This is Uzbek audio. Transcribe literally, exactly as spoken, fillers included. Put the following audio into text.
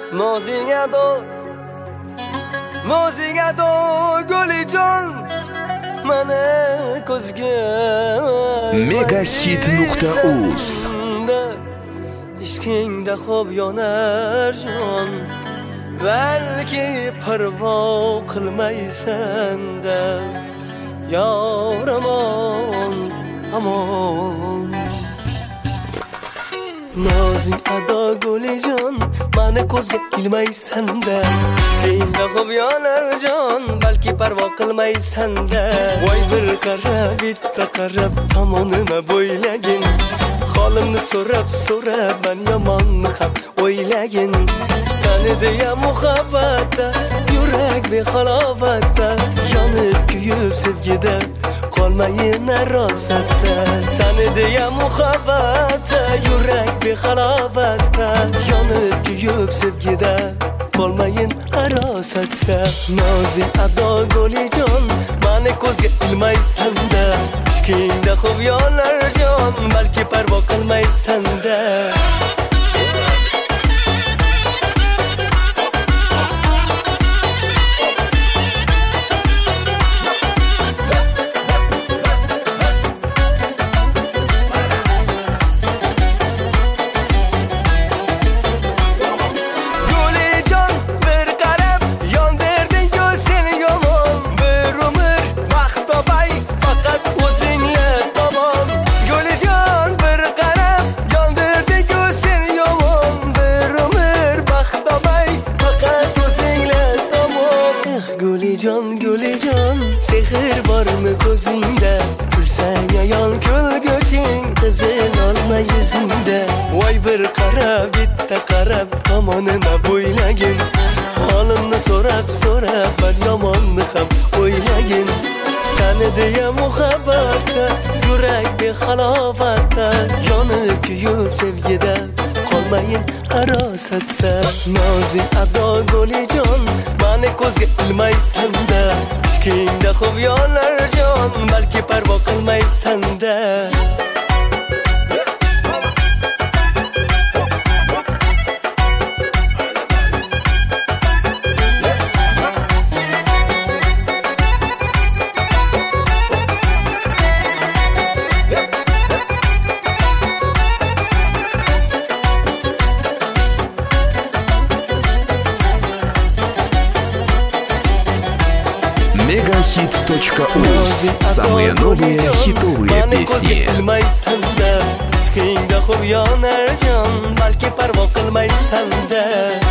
nozing ado nozing ado gulijon mana ko'zga megahit nuqta uz ishqingda xo'b yonar jon balki parvo qilmaysan-da yor amon amon nozing ado gulijon mani ko'zga ilmaysan-da ishqingda xo'b yonar jon balki parvo qilmaysan-da voy bir qarab bitta qarab tomonima bo'ylagin holimni so'rab so'rab man yomonni ham o'ylagin sani deya muhabbatda yurak behalovatda yonib kuyib sevgida qolmayin arosatda sani deya muhabbatda yurak behalovatda yonib kuyib sevgida qolmayin arosatda nozing ado gulijon mani ko'zga ilmaysan-da ishqingda xo'b yonar jon balki parvo qilmaysan-da Gulijon, gulijon, sehr bormi ko'zingda? Kulsang ayon kulguching, qizil olma yuzingda. Voy bir qarab, bitta qarab, tomonima bo'ylagin. Holimni so'rab, so'rab, man yomonni ham o'ylagin. Sani deya muhabbatda, yurak behalovatda, yonib kuyib sevgida qolmayin arosatda. Nozing ado gulijon, mani ko'zga ilmaysan-da ishqingda xo'b yonar jon balki parvo qilmaysan-da megahit точка уз. Самые новые хитовые песни. Ishqingda xo'b yonar jon balki parvo qilmaysan-da